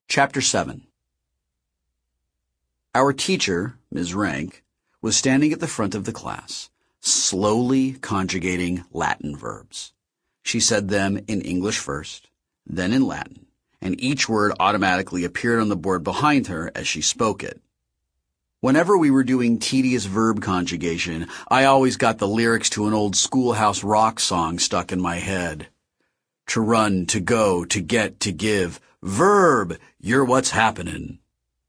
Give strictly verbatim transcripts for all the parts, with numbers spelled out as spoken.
Chapter seven. Our teacher, Miz Rank, was standing at the front of the class, slowly conjugating Latin verbs. She said them in English first, then in Latin, and each word automatically appeared on the board behind her as she spoke it. Whenever we were doing tedious verb conjugation, I always got the lyrics to an old Schoolhouse Rock song stuck in my head. To run, to go, to get, to give. Verb, you're what's happenin'.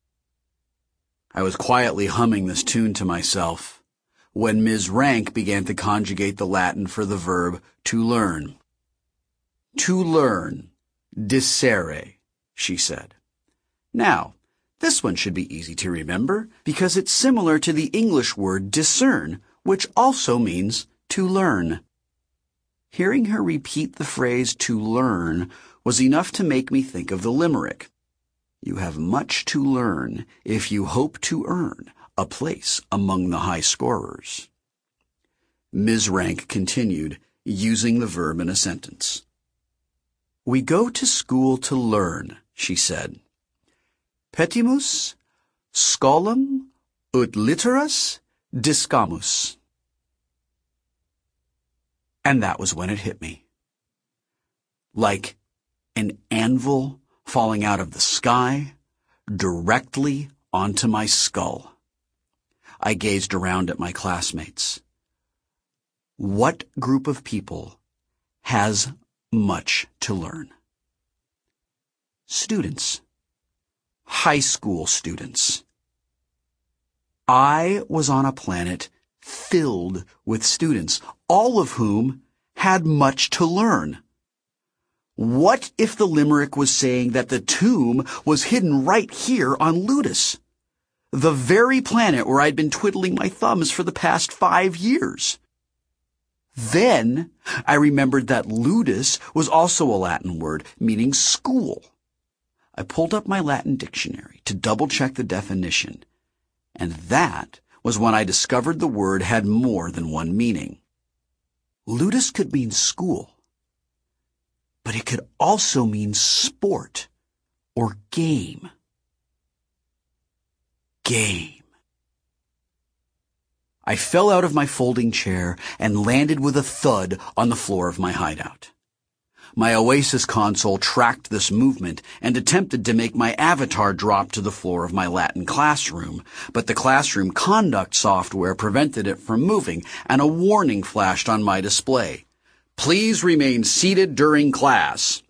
I was quietly humming this tune to myself when Miz Rank began to conjugate the Latin for the verb to learn. To learn, dicere, she said. Now, this one should be easy to remember because it's similar to the English word discern, which also means to learn. Hearing her repeat the phrase to learn was enough to make me think of the limerick. You have much to learn if you hope to earn a place among the high scorers. Miz Rank continued, using the verb in a sentence. We go to school to learn, she said. Petimus, scolum, ut litteras discamus. And that was when it hit me. Like an anvil falling out of the sky directly onto my skull. I gazed around at my classmates. What group of people has much to learn? Students. High school students. I was on a planet filled with students, all of whom had much to learn. What if the limerick was saying that the tomb was hidden right here on Ludus, the very planet where I'd been twiddling my thumbs for the past five years? Then I remembered that Ludus was also a Latin word meaning school. I pulled up my Latin dictionary to double-check the definition, and that was when I discovered the word had more than one meaning. Ludus could mean school, but it could also mean sport or game. Game. I fell out of my folding chair and landed with a thud on the floor of my hideout. My Oasis console tracked this movement and attempted to make my avatar drop to the floor of my Latin classroom, but the classroom conduct software prevented it from moving, and a warning flashed on my display. Please remain seated during class.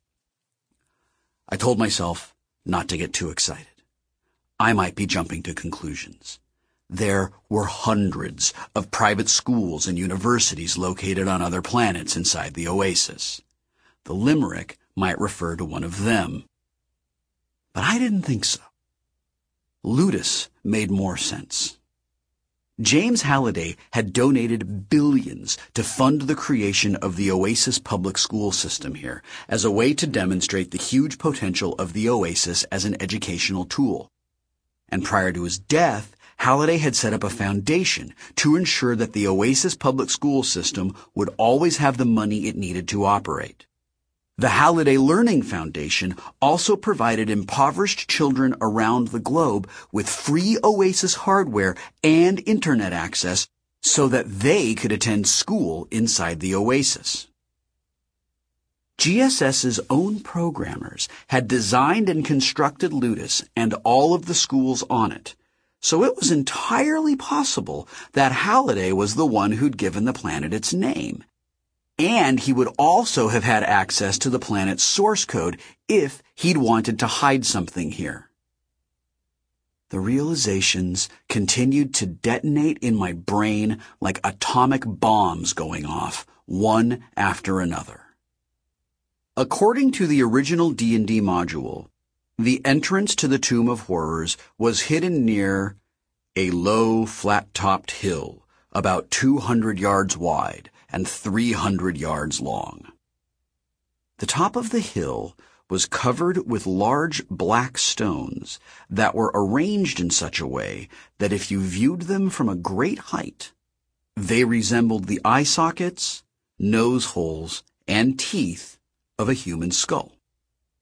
I told myself not to get too excited. I might be jumping to conclusions. There were hundreds of private schools and universities located on other planets inside the Oasis. The limerick might refer to one of them. But I didn't think so. Ludus made more sense. James Halliday had donated billions to fund the creation of the Oasis public school system here as a way to demonstrate the huge potential of the Oasis as an educational tool. And prior to his death, Halliday had set up a foundation to ensure that the Oasis public school system would always have the money it needed to operate. The Halliday Learning Foundation also provided impoverished children around the globe with free Oasis hardware and internet access so that they could attend school inside the Oasis. GSS's own programmers had designed and constructed Ludus and all of the schools on it, so it was entirely possible that Halliday was the one who'd given the planet its name. And he would also have had access to the planet's source code if he'd wanted to hide something here. The realizations continued to detonate in my brain like atomic bombs going off, one after another. According to the original D and D module, the entrance to the Tomb of Horrors was hidden near a low, flat-topped hill about two hundred yards wide and three hundred yards long. The top of the hill was covered with large black stones that were arranged in such a way that if you viewed them from a great height, they resembled the eye sockets, nose holes, and teeth of a human skull.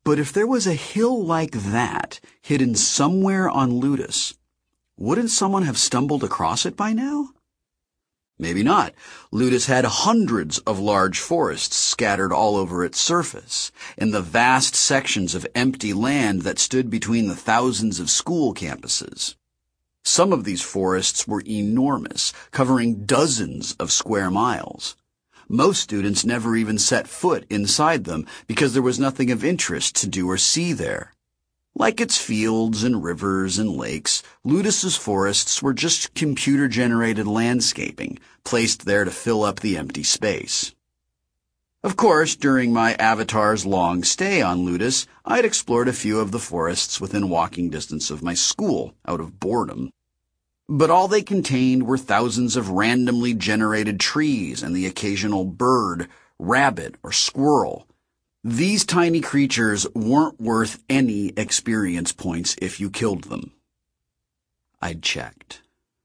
But if there was a hill like that hidden somewhere on Ludus, wouldn't someone have stumbled across it by now? Maybe not. Ludus had hundreds of large forests scattered all over its surface, in the vast sections of empty land that stood between the thousands of school campuses. Some of these forests were enormous, covering dozens of square miles. Most students never even set foot inside them because there was nothing of interest to do or see there. Like its fields and rivers and lakes, Ludus's forests were just computer-generated landscaping, placed there to fill up the empty space. Of course, during my avatar's long stay on Ludus, I'd explored a few of the forests within walking distance of my school, out of boredom. But all they contained were thousands of randomly generated trees and the occasional bird, rabbit, or squirrel. These tiny creatures weren't worth any experience points if you killed them. I'd checked.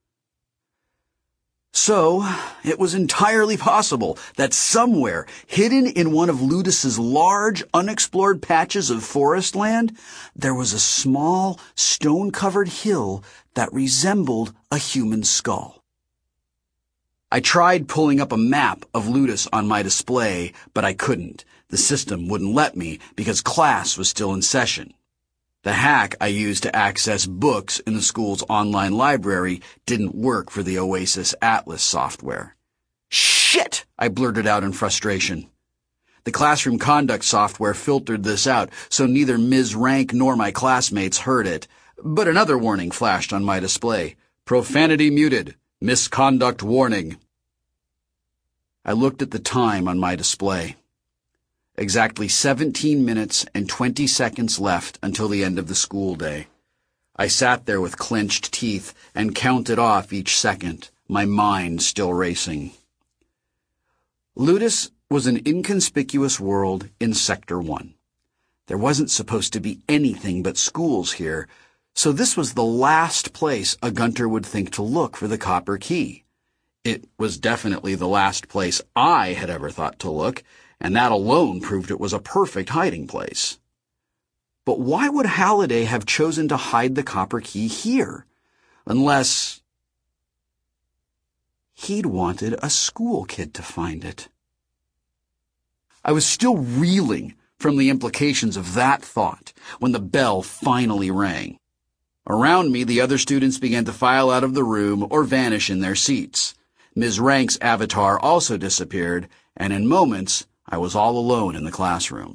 So, it was entirely possible that somewhere, hidden in one of Ludus's large, unexplored patches of forest land, there was a small, stone-covered hill that resembled a human skull. I tried pulling up a map of Ludus on my display, but I couldn't. The system wouldn't let me because class was still in session. The hack I used to access books in the school's online library didn't work for the Oasis Atlas software. Shit! I blurted out in frustration. The classroom conduct software filtered this out, so neither Miz Rank nor my classmates heard it. But another warning flashed on my display. Profanity muted. Misconduct warning. I looked at the time on my display. Exactly seventeen minutes and twenty seconds left until the end of the school day. I sat there with clenched teeth and counted off each second, my mind still racing. Ludus was an inconspicuous world in Sector one. There wasn't supposed to be anything but schools here, so this was the last place a Gunter would think to look for the copper key. It was definitely the last place I had ever thought to look, and that alone proved it was a perfect hiding place. But why would Halliday have chosen to hide the copper key here? Unless he'd wanted a school kid to find it. I was still reeling from the implications of that thought when the bell finally rang. Around me, the other students began to file out of the room or vanish in their seats. Miz Rank's avatar also disappeared, and in moments, I was all alone in the classroom.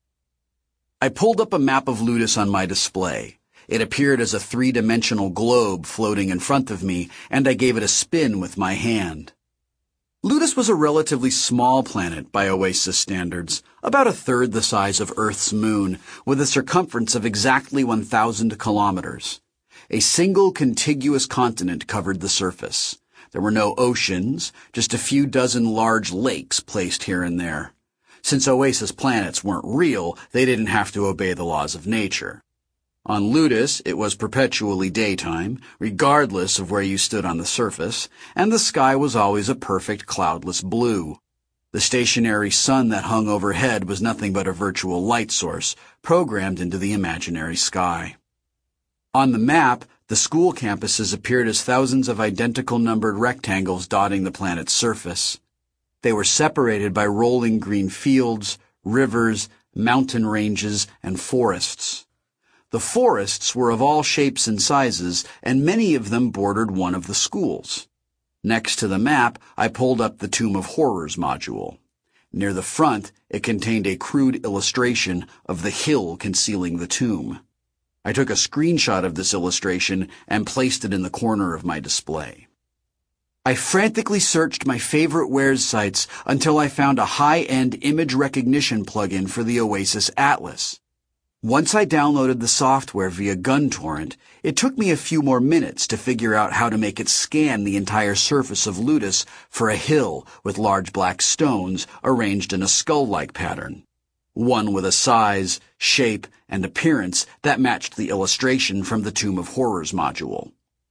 I pulled up a map of Ludus on my display. It appeared as a three-dimensional globe floating in front of me, and I gave it a spin with my hand. Ludus was a relatively small planet by Oasis standards, about a third the size of Earth's moon, with a circumference of exactly one thousand kilometers. A single contiguous continent covered the surface. There were no oceans, just a few dozen large lakes placed here and there. Since Oasis planets weren't real, they didn't have to obey the laws of nature. On Ludus, it was perpetually daytime, regardless of where you stood on the surface, and the sky was always a perfect cloudless blue. The stationary sun that hung overhead was nothing but a virtual light source, programmed into the imaginary sky. On the map, the school campuses appeared as thousands of identical numbered rectangles dotting the planet's surface. They were separated by rolling green fields, rivers, mountain ranges, and forests. The forests were of all shapes and sizes, and many of them bordered one of the schools. Next to the map, I pulled up the Tomb of Horrors module. Near the front, it contained a crude illustration of the hill concealing the tomb. I took a screenshot of this illustration and placed it in the corner of my display. I frantically searched my favorite wares sites until I found a high-end image recognition plugin for the Oasis Atlas. Once I downloaded the software via GunTorrent, it took me a few more minutes to figure out how to make it scan the entire surface of Ludus for a hill with large black stones arranged in a skull-like pattern. One with a size, shape, and appearance that matched the illustration from the Tomb of Horrors module.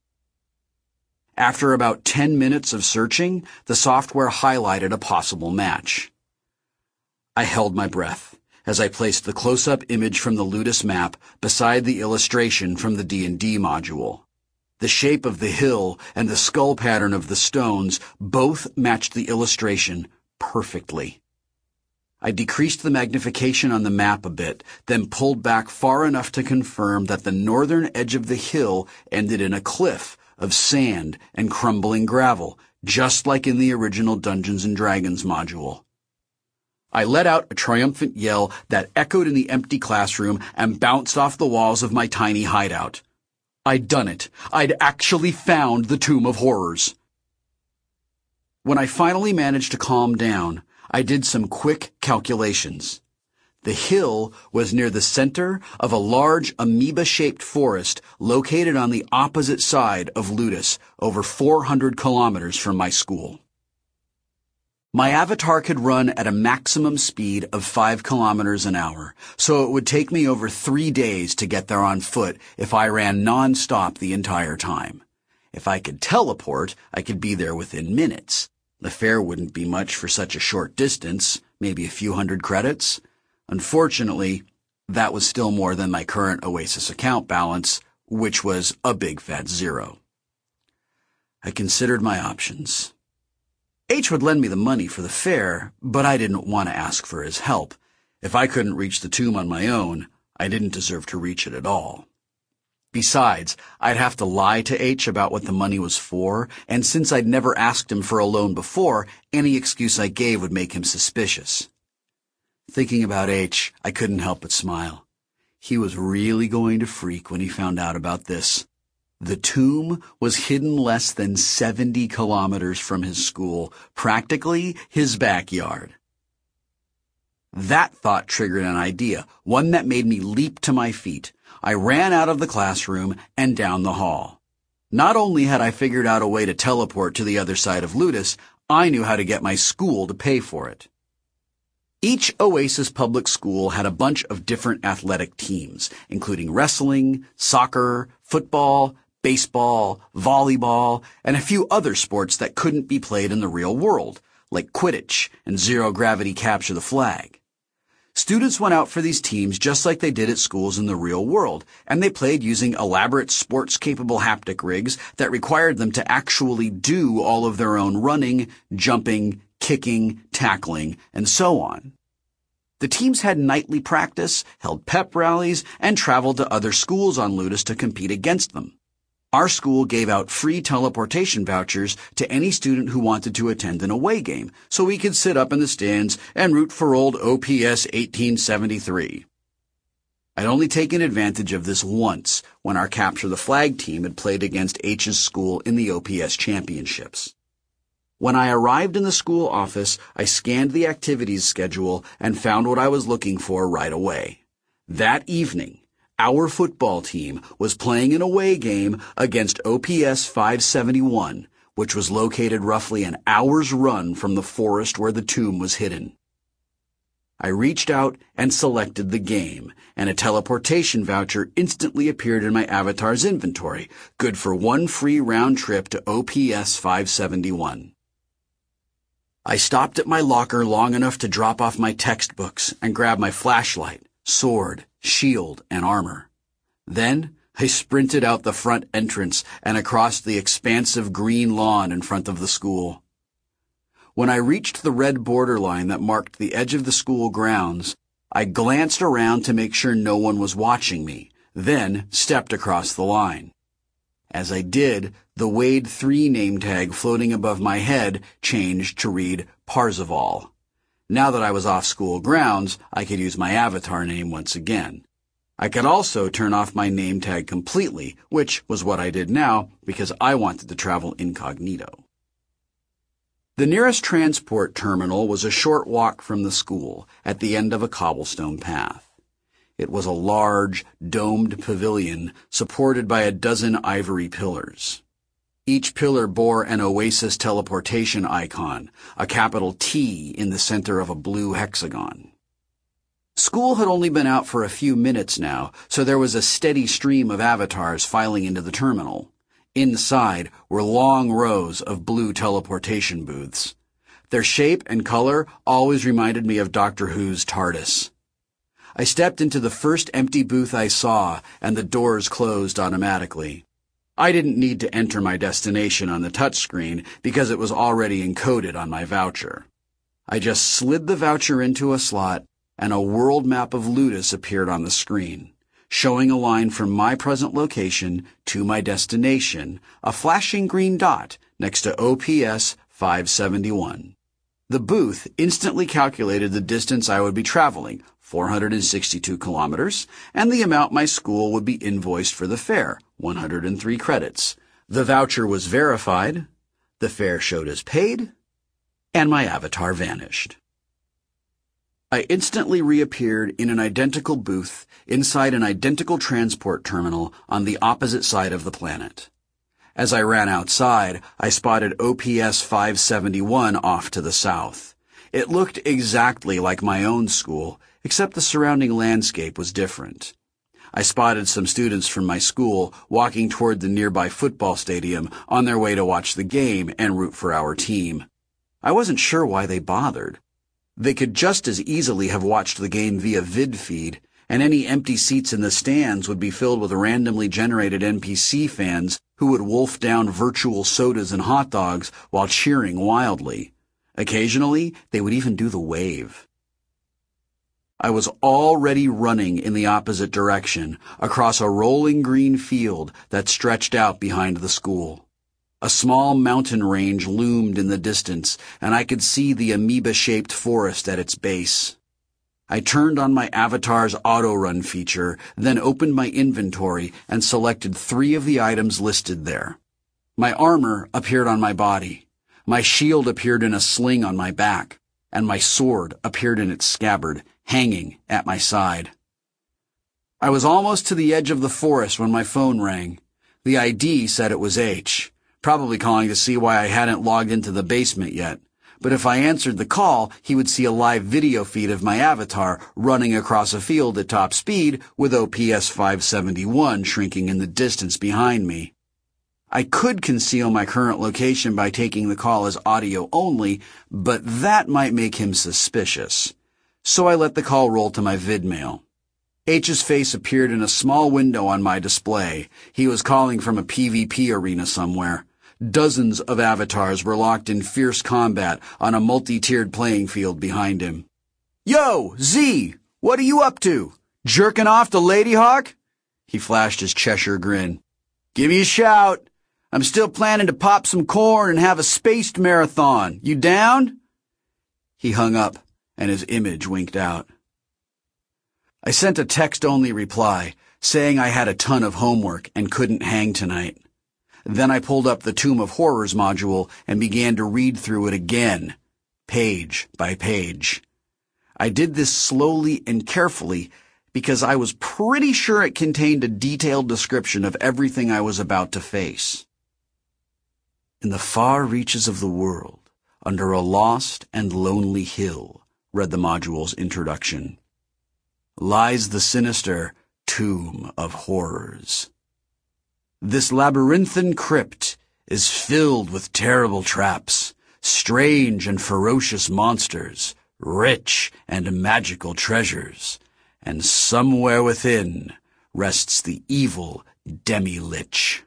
After about ten minutes of searching, the software highlighted a possible match. I held my breath, as I placed the close-up image from the Ludus map beside the illustration from the D and D module. The shape of the hill and the skull pattern of the stones both matched the illustration perfectly. I decreased the magnification on the map a bit, then pulled back far enough to confirm that the northern edge of the hill ended in a cliff of sand and crumbling gravel, just like in the original Dungeons and Dragons module. I let out a triumphant yell that echoed in the empty classroom and bounced off the walls of my tiny hideout. I'd done it. I'd actually found the Tomb of Horrors. When I finally managed to calm down, I did some quick calculations. The hill was near the center of a large amoeba-shaped forest located on the opposite side of Ludus, over four hundred kilometers from my school. My avatar could run at a maximum speed of five kilometers an hour, so it would take me over three days to get there on foot if I ran non-stop the entire time. If I could teleport, I could be there within minutes. The fare wouldn't be much for such a short distance, maybe a few hundred credits. Unfortunately, that was still more than my current Oasis account balance, which was a big fat zero. I considered my options. H would lend me the money for the fare, but I didn't want to ask for his help. If I couldn't reach the tomb on my own, I didn't deserve to reach it at all. Besides, I'd have to lie to H about what the money was for, and since I'd never asked him for a loan before, any excuse I gave would make him suspicious. Thinking about H, I couldn't help but smile. He was really going to freak when he found out about this. The tomb was hidden less than seventy kilometers from his school, practically his backyard. That thought triggered an idea, one that made me leap to my feet. I ran out of the classroom and down the hall. Not only had I figured out a way to teleport to the other side of Ludus, I knew how to get my school to pay for it. Each Oasis public school had a bunch of different athletic teams, including wrestling, soccer, football, baseball, volleyball, and a few other sports that couldn't be played in the real world, like Quidditch and zero-gravity capture the flag. Students went out for these teams just like they did at schools in the real world, and they played using elaborate sports-capable haptic rigs that required them to actually do all of their own running, jumping, kicking, tackling, and so on. The teams had nightly practice, held pep rallies, and traveled to other schools on Ludus to compete against them. Our school gave out free teleportation vouchers to any student who wanted to attend an away game, so we could sit up in the stands and root for old O P S eighteen seventy-three. I'd only taken advantage of this once when our Capture the Flag team had played against H's school in the O P S championships. When I arrived in the school office, I scanned the activities schedule and found what I was looking for right away. That evening, our football team was playing an away game against O P S five seventy-one, which was located roughly an hour's run from the forest where the tomb was hidden. I reached out and selected the game, and a teleportation voucher instantly appeared in my avatar's inventory, good for one free round trip to O P S five seventy-one. I stopped at my locker long enough to drop off my textbooks and grab my flashlight, sword, shield, and armor. Then I sprinted out the front entrance and across the expansive green lawn in front of the school. When I reached the red borderline that marked the edge of the school grounds, I glanced around to make sure no one was watching me, then stepped across the line. As I did, the Wade three name tag floating above my head changed to read Parzival. Now that I was off school grounds, I could use my avatar name once again. I could also turn off my name tag completely, which was what I did now because I wanted to travel incognito. The nearest transport terminal was a short walk from the school, at the end of a cobblestone path. It was a large, domed pavilion supported by a dozen ivory pillars. Each pillar bore an Oasis teleportation icon, a capital T in the center of a blue hexagon. School had only been out for a few minutes now, so there was a steady stream of avatars filing into the terminal. Inside were long rows of blue teleportation booths. Their shape and color always reminded me of Doctor Who's TARDIS. I stepped into the first empty booth I saw, and the doors closed automatically. I didn't need to enter my destination on the touchscreen because it was already encoded on my voucher. I just slid the voucher into a slot, and a world map of Ludus appeared on the screen, showing a line from my present location to my destination, a flashing green dot next to O P S five seventy-one. The booth instantly calculated the distance I would be traveling, four hundred sixty-two kilometers, and the amount my school would be invoiced for the fare, one hundred three credits. The voucher was verified, the fare showed as paid, and my avatar vanished. I instantly reappeared in an identical booth inside an identical transport terminal on the opposite side of the planet. As I ran outside, I spotted O P S five seventy-one off to the south. It looked exactly like my own school, except the surrounding landscape was different. I spotted some students from my school walking toward the nearby football stadium on their way to watch the game and root for our team. I wasn't sure why they bothered. They could just as easily have watched the game via vid feed, and any empty seats in the stands would be filled with randomly generated N P C fans who would wolf down virtual sodas and hot dogs while cheering wildly. Occasionally, they would even do the wave. I was already running in the opposite direction, across a rolling green field that stretched out behind the school. A small mountain range loomed in the distance, and I could see the amoeba-shaped forest at its base. I turned on my avatar's auto-run feature, then opened my inventory and selected three of the items listed there. My armor appeared on my body, my shield appeared in a sling on my back, and my sword appeared in its scabbard, hanging at my side. I was almost to the edge of the forest when my phone rang. The I D said it was H, probably calling to see why I hadn't logged into the basement yet. But if I answered the call, he would see a live video feed of my avatar running across a field at top speed with O P S five seventy-one shrinking in the distance behind me. I could conceal my current location by taking the call as audio only, but that might make him suspicious. So I let the call roll to my vidmail. H's face appeared in a small window on my display. He was calling from a PvP arena somewhere. Dozens of avatars were locked in fierce combat on a multi-tiered playing field behind him. "Yo, Z, what are you up to? Jerking off to Lady Hawk?" He flashed his Cheshire grin. "Give me a shout. I'm still planning to pop some corn and have a spaced marathon. You down?" He hung up, and his image winked out. I sent a text-only reply, saying I had a ton of homework and couldn't hang tonight. Then I pulled up the Tomb of Horrors module and began to read through it again, page by page. I did this slowly and carefully because I was pretty sure it contained a detailed description of everything I was about to face. "In the far reaches of the world, under a lost and lonely hill," read the module's introduction, "lies the sinister Tomb of Horrors. This labyrinthine crypt is filled with terrible traps, strange and ferocious monsters, rich and magical treasures, and somewhere within rests the evil Demi-Lich."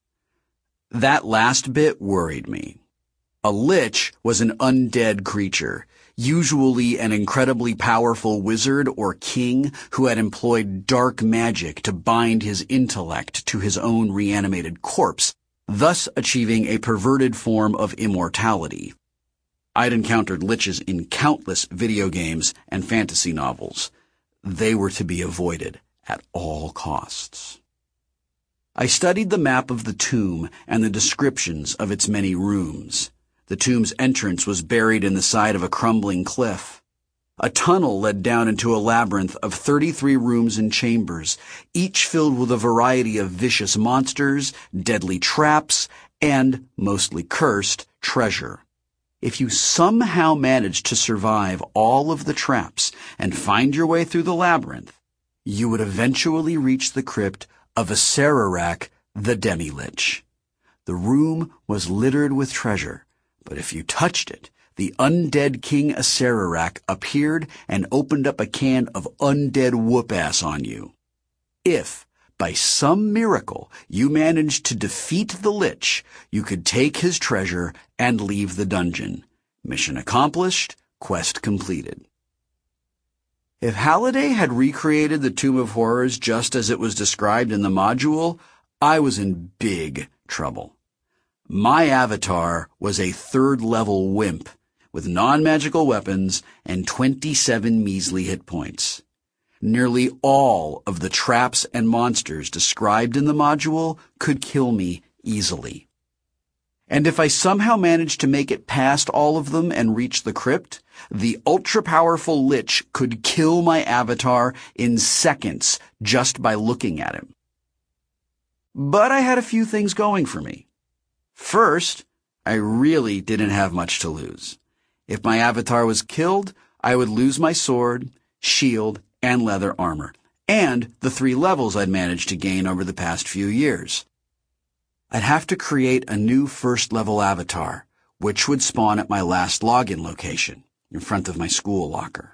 That last bit worried me. A lich was an undead creature, usually an incredibly powerful wizard or king who had employed dark magic to bind his intellect to his own reanimated corpse, thus achieving a perverted form of immortality. I'd encountered liches in countless video games and fantasy novels. They were to be avoided at all costs. I studied the map of the tomb and the descriptions of its many rooms. The tomb's entrance was buried in the side of a crumbling cliff. A tunnel led down into a labyrinth of thirty-three rooms and chambers, each filled with a variety of vicious monsters, deadly traps, and, mostly cursed, treasure. If you somehow managed to survive all of the traps and find your way through the labyrinth, you would eventually reach the crypt of Acererak, the Demi-Lich. The room was littered with treasure, but if you touched it, the undead King Acererak appeared and opened up a can of undead whoop-ass on you. If, by some miracle, you managed to defeat the Lich, you could take his treasure and leave the dungeon. Mission accomplished, quest completed. If Halliday had recreated the Tomb of Horrors just as it was described in the module, I was in big trouble. My avatar was a third-level wimp with non-magical weapons and twenty-seven measly hit points. Nearly all of the traps and monsters described in the module could kill me easily. And if I somehow managed to make it past all of them and reach the crypt, the ultra-powerful Lich could kill my avatar in seconds just by looking at him. But I had a few things going for me. First, I really didn't have much to lose. If my avatar was killed, I would lose my sword, shield, and leather armor, and the three levels I'd managed to gain over the past few years. I'd have to create a new first-level avatar, which would spawn at my last login location, in front of my school locker.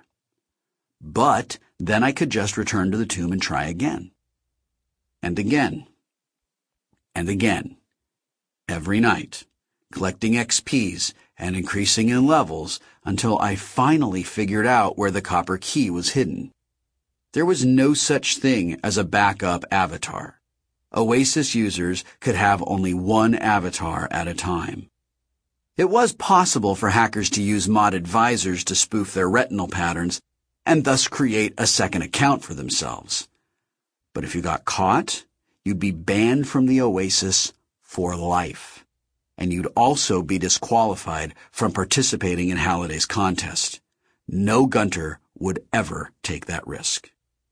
But then I could just return to the tomb and try again. And again. And again. Every night, collecting X Ps and increasing in levels until I finally figured out where the copper key was hidden. There was no such thing as a backup avatar. Oasis users could have only one avatar at a time. It was possible for hackers to use modded visors to spoof their retinal patterns and thus create a second account for themselves. But if you got caught, you'd be banned from the Oasis for life, and you'd also be disqualified from participating in Halliday's contest. No Gunter would ever take that risk.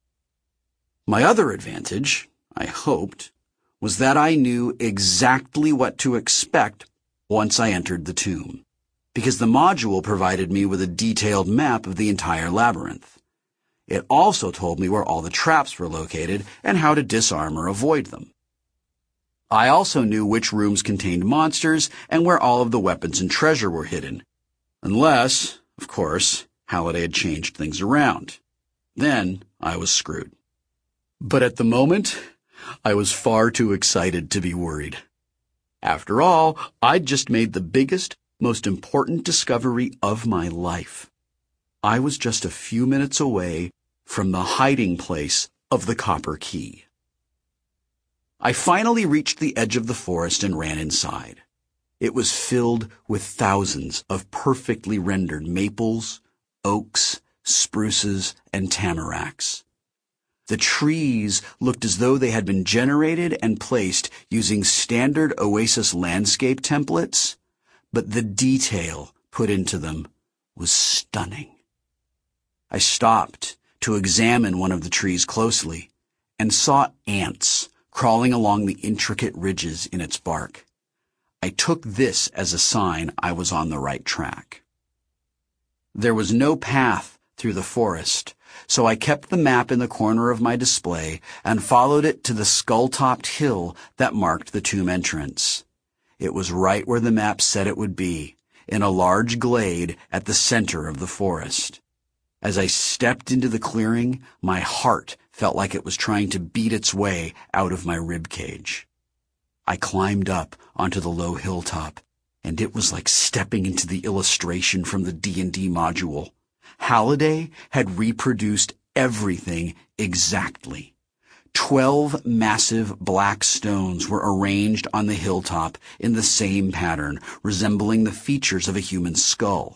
My other advantage, I hoped, was that I knew exactly what to expect once I entered the tomb, because the module provided me with a detailed map of the entire labyrinth. It also told me where all the traps were located and how to disarm or avoid them. I also knew which rooms contained monsters and where all of the weapons and treasure were hidden, unless, of course, Halliday had changed things around. Then I was screwed. But at the moment, I was far too excited to be worried. After all, I'd just made the biggest, most important discovery of my life. I was just a few minutes away from the hiding place of the copper key. I finally reached the edge of the forest and ran inside. It was filled with thousands of perfectly rendered maples, oaks, spruces, and tamaracks. The trees looked as though they had been generated and placed using standard Oasis landscape templates, but the detail put into them was stunning. I stopped to examine one of the trees closely and saw ants crawling along the intricate ridges in its bark. I took this as a sign I was on the right track. There was no path through the forest, so I kept the map in the corner of my display and followed it to the skull-topped hill that marked the tomb entrance. It was right where the map said it would be, in a large glade at the center of the forest. As I stepped into the clearing, my heart felt like it was trying to beat its way out of my ribcage. I climbed up onto the low hilltop, and it was like stepping into the illustration from the D and D module. Halliday had reproduced everything exactly. Twelve massive black stones were arranged on the hilltop in the same pattern, resembling the features of a human skull.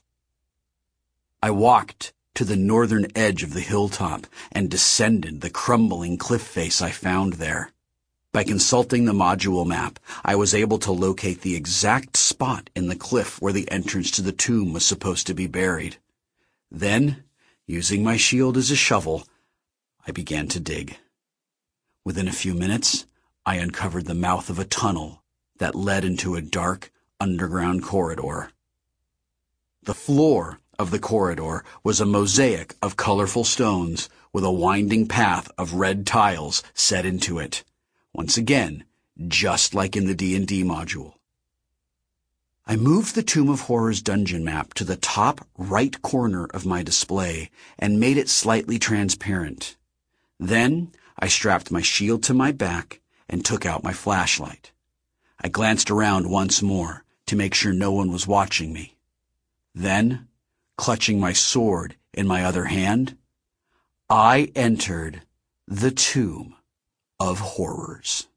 I walked to the northern edge of the hilltop and descended the crumbling cliff face I found there. By consulting the module map, I was able to locate the exact spot in the cliff where the entrance to the tomb was supposed to be buried. Then, using my shield as a shovel, I began to dig. Within a few minutes, I uncovered the mouth of a tunnel that led into a dark, underground corridor. The floor of the corridor was a mosaic of colorful stones with a winding path of red tiles set into it. Once again, just like in the D and D module. I moved the Tomb of Horrors dungeon map to the top right corner of my display and made it slightly transparent. Then I strapped my shield to my back and took out my flashlight. I glanced around once more to make sure no one was watching me. Then, clutching my sword in my other hand, I entered the Tomb of Horrors.